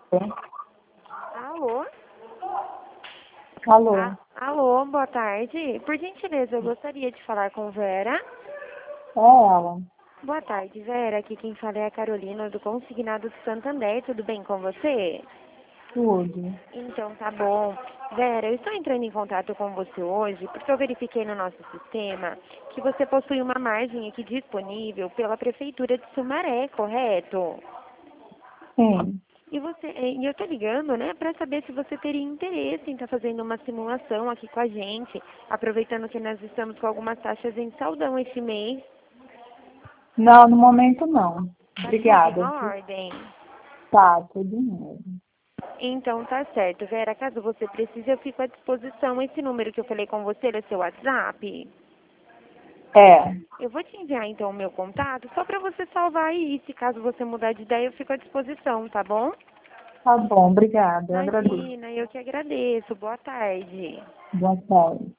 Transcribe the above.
Alô? Alô? Alô, boa tarde. Por gentileza, eu gostaria de falar com Vera. É ela. Boa tarde, Vera. Aqui quem fala é a Carolina do Consignado do Santander. Tudo bem com você? Tudo. Então, tá bom. Vera, eu estou entrando em contato com você hoje porque eu verifiquei no nosso sistema que você possui uma margem aqui disponível pela Prefeitura de Sumaré, correto? Sim. E eu tô ligando, né, para saber se você teria interesse em estar fazendo uma simulação aqui com a gente, aproveitando que nós estamos com algumas taxas em saldão esse mês. Não, no momento não. Tá tudo em Obrigada. ordem? Tá, tudo mesmo. Então tá certo, Vera. Caso você precise, eu fico à disposição. Esse número que eu falei com você é seu WhatsApp? É. Eu vou te enviar então o meu contato, só para você salvar aí. Se caso você mudar de ideia, eu fico à disposição, tá bom? Tá bom, obrigada. Eu agradeço. Imagina, eu que agradeço. Boa tarde. Boa tarde.